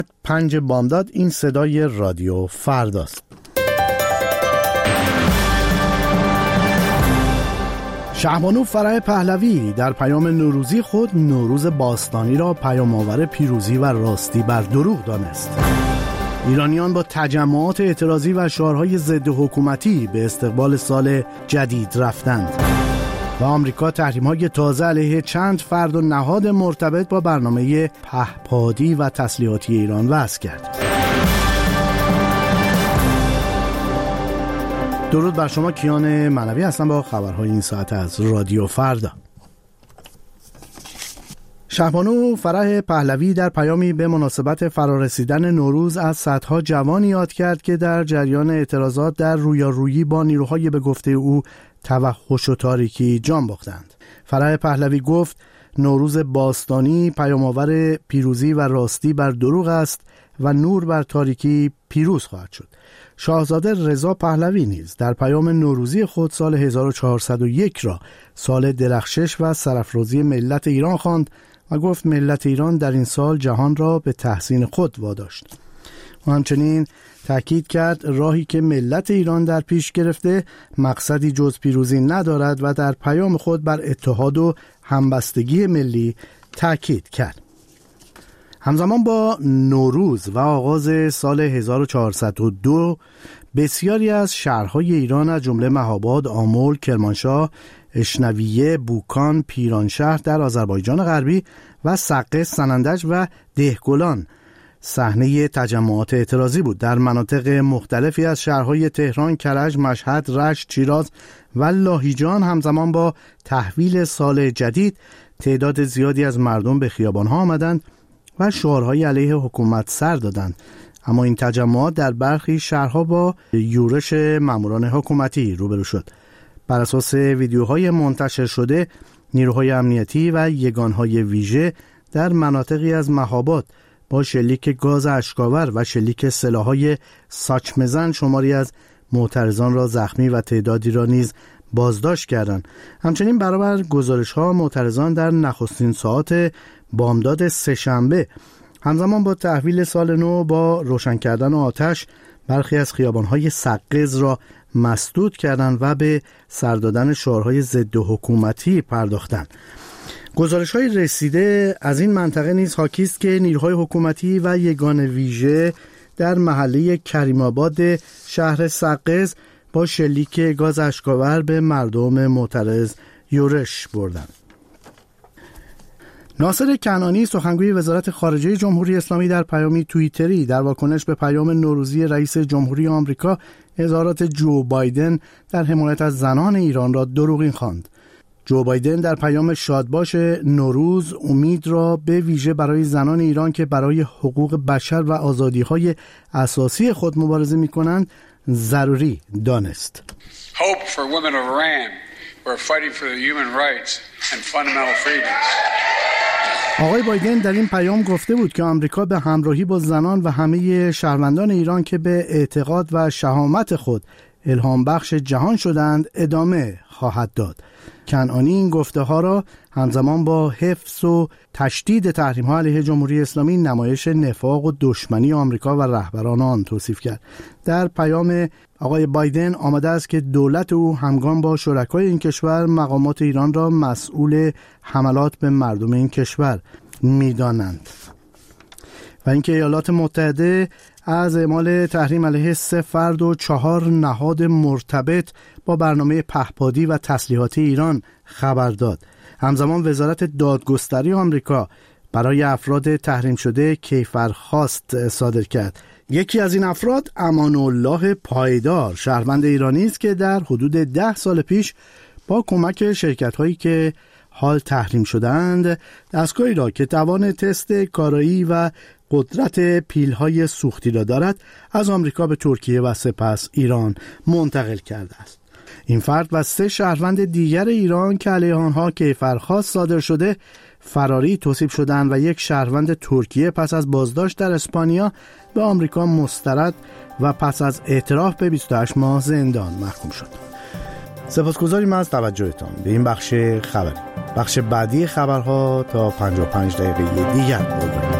5 بامداد. این صدای رادیو فرداست. شهبانو فرح پهلوی در پیام نوروزی خود نوروز باستانی را پیام‌آور پیروزی و راستی بر دروغ دانست. ایرانیان با تجمعات اعتراضی و شعارهای ضد حکومتی به استقبال سال جدید رفتند و آمریکا تحریم‌های تازه علیه چند فرد و نهاد مرتبط با برنامه پهپادی و تسلیحاتی ایران وضع کرد. درود بر شما، کیان منوی هستم با خبرهای این ساعت از رادیو فردا. شهبانو فرح پهلوی در پیامی به مناسبت فرارسیدن نوروز از صدها جوان یاد کرد که در جریان اعتراضات در رویارویی با نیروهای به گفته او توحش و تاریکی جان باختند. فرح پهلوی گفت نوروز باستانی پیام‌آور پیروزی و راستی بر دروغ است و نور بر تاریکی پیروز خواهد شد. شاهزاده رضا پهلوی نیز در پیام نوروزی خود سال 1401 را سال درخشش و سرافرازی ملت ایران خواند و گفت ملت ایران در این سال جهان را به تحسین خود واداشت. و همچنین تأکید کرد راهی که ملت ایران در پیش گرفته مقصدی جز پیروزی ندارد و در پیام خود بر اتحاد و همبستگی ملی تأکید کرد. همزمان با نوروز و آغاز سال 1402 بسیاری از شهرهای ایران از جمله مهاباد، آمل، کرمانشاه، اشنویه، بوکان، پیرانشهر در آذربایجان غربی و سقه، سنندج و دهگلان صحنه تجمعات اعتراضی بود. در مناطق مختلفی از شهرهای تهران، کرج، مشهد، رشت، شیراز و لاهیجان همزمان با تحویل سال جدید تعداد زیادی از مردم به خیابان‌ها آمدند و شعارهای علیه حکومت سر دادند. اما این تجمعات در برخی شهرها با یورش ماموران حکومتی روبرو شد. بر اساس ویدیوهای منتشر شده، نیروهای امنیتی و یگانهای ویژه در مناطقی از مهاباد با شلیک گاز اشک‌آور و شلیک سلاح‌های ساچمه‌زن شماری از معترضان را زخمی و تعدادی را نیز بازداشت کردند. همچنین برابر گزارش‌ها معترضان در نخستین ساعات بامداد سه‌شنبه همزمان با تحویل سال نو با روشن کردن آتش برخی از خیابان‌های سقز را مسدود کردند و به سر دادن شعارهای ضد حکومتی پرداختند. گزارش‌های رسیده از این منطقه نیز حاکی است که نیروهای حکومتی و یگان ویژه در محله کریم آباد شهر سقز با شلیک گاز اشک‌آور به مردم معترض یورش بردند. ناصر کنعانی سخنگوی وزارت خارجه جمهوری اسلامی در پیامی توییتری در واکنش به پیام نوروزی رئیس جمهوری آمریکا اظهارات جو بایدن در حمایت از زنان ایران را دروغین خواند. جو بایدن در پیام شادباش نوروز امید را به ویژه برای زنان ایران که برای حقوق بشر و آزادی‌های اساسی خود مبارزه می‌کنند ضروری دانست. Hope for women of Iran who are fighting for the human rights and fundamental freedoms. آقای بایدن در این پیام گفته بود که آمریکا به همراهی با زنان و همه شهروندان ایران که به اعتقاد و شهامت خود الهام بخش جهان شدند ادامه خواهد داد. کنعانی این گفته ها را همزمان با حفظ و تشدید تحریم ها علیه جمهوری اسلامی نمایش نفاق و دشمنی آمریکا و رهبران آن توصیف کرد. در پیام آقای بایدن آمده است که دولت او همگام با شرکای این کشور مقامات ایران را مسئول حملات به مردم این کشور می‌دانند و اینکه ایالات متحده از اعمال تحریم علیه 3 فرد و 4 نهاد مرتبط با برنامه پهپادی و تسلیحاتی ایران خبر داد. همزمان وزارت دادگستری آمریکا برای افراد تحریم شده کیفرخواست صادر کرد. یکی از این افراد امان الله پایدار شهروند ایرانی است که در حدود 10 سال پیش با کمک شرکت‌هایی که حال تحریم شدند دستگاهی را که توان تست کارایی و قدرت پیل‌های سوختی را دارد از آمریکا به ترکیه و سپس ایران منتقل کرده است. این فرد و 3 شهروند دیگر ایران که علیه آنها کیفرخواست صادر شده فراری توصیف شدند و یک شهروند ترکیه پس از بازداشت در اسپانیا به آمریکا مسترد و پس از اعتراف به 28 ماه زندان محکوم شد. سپاسگزاریم از توجهتان به این بخش خبری. بخش بعدی خبرها تا 55 دقیقه دیگر بود.